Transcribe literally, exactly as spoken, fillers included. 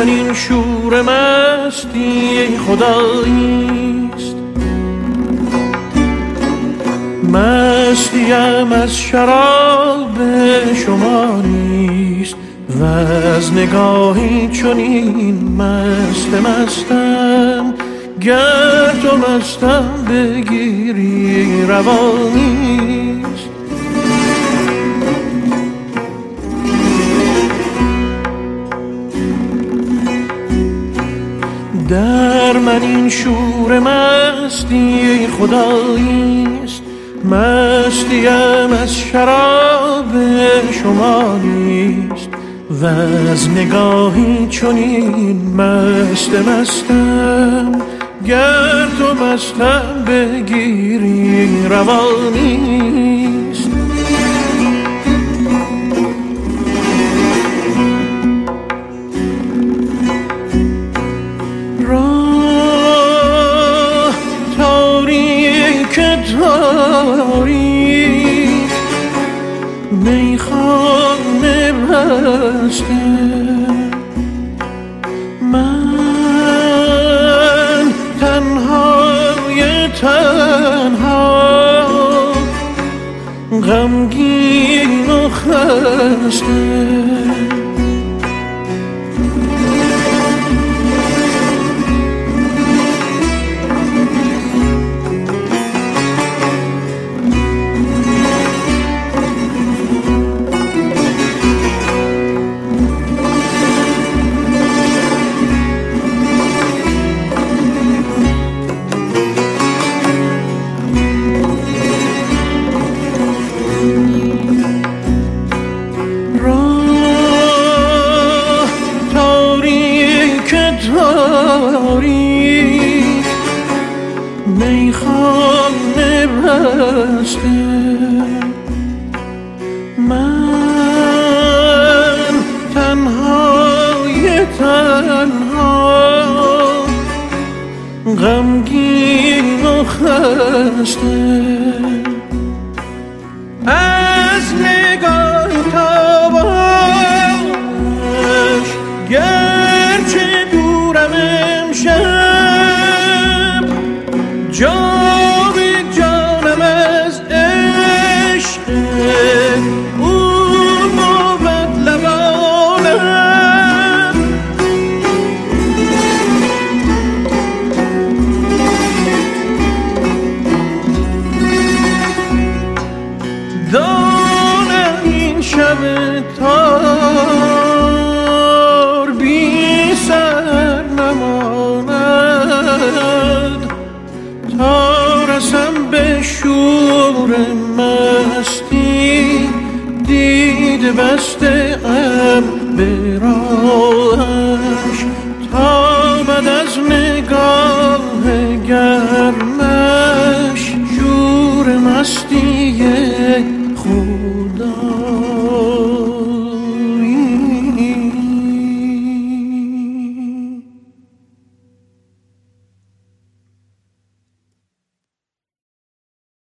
من این شور مستی خداییست، مستیم از شراب شما نیست و از نگاهی چنین مست مستم، گر تو مستم بگیری روانیست. در من این شور مستی خداییست، مستیم از شراب شما نیست و از نگاهی چنین مست مستم، گر تو مستم بگیری روانیست. راه تاریک تاریک میخانه بسته، من تنهای تنها غمگین و خسته. میخانه بسته، من تنهای تنها غمگین و خسته. از نگاه تابش گرچه دورم امشب، جام جانم از عشق او بود لبانم. دانم این شب تار بی سر نماند، تا رسم به شور مستی، دید بسته ام به راه.